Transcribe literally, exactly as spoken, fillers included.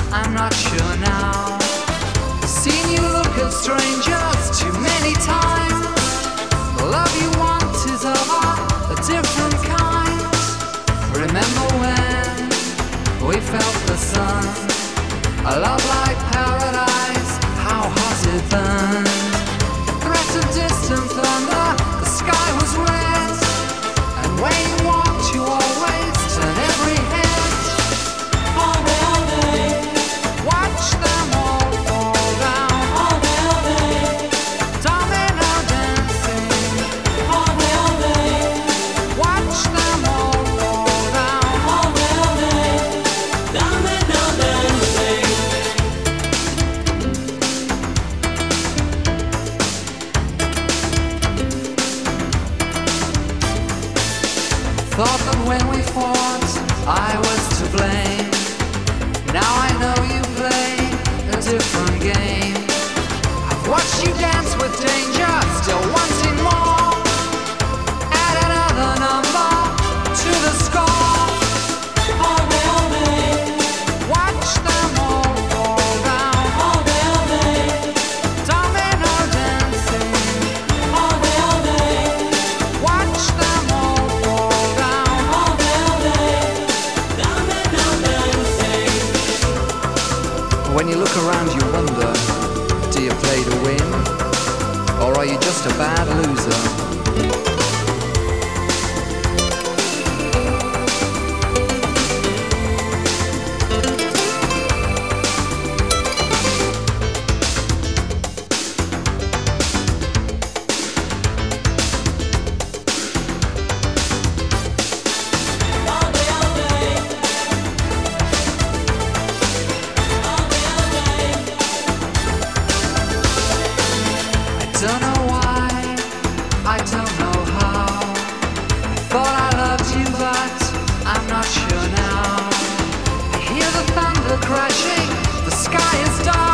I'm not sure now. Seen you look at strangers too many times. The love you want is of a different kind. Remember when we felt the sun? A love like paradise, how hot it burned. Threat of distant thunder, the sky was red. And when you walked you always turn every head. All day, all day, Watch them all fall down. all day, all day, Domino dancing. all day, all day, Watch them all fall down. all day, all day, domino dancing. Thought that when we fought I was to blame. Now I know you play a different game. I've watched you dance with danger, still wanting more. Add another number to the score. All day, all day, Watch them all fall down. all day, all day, Domino dancing. all day, all day, Watch them all fall down. all day, all day, domino dancing. When you look around you wonder, do you play to win? Or are you just a bad loser? All day, all day, all day, all day. I don't know why, I don't know how. I thought I loved you, but I'm not sure now. I hear the thunder crashing, the sky is dark.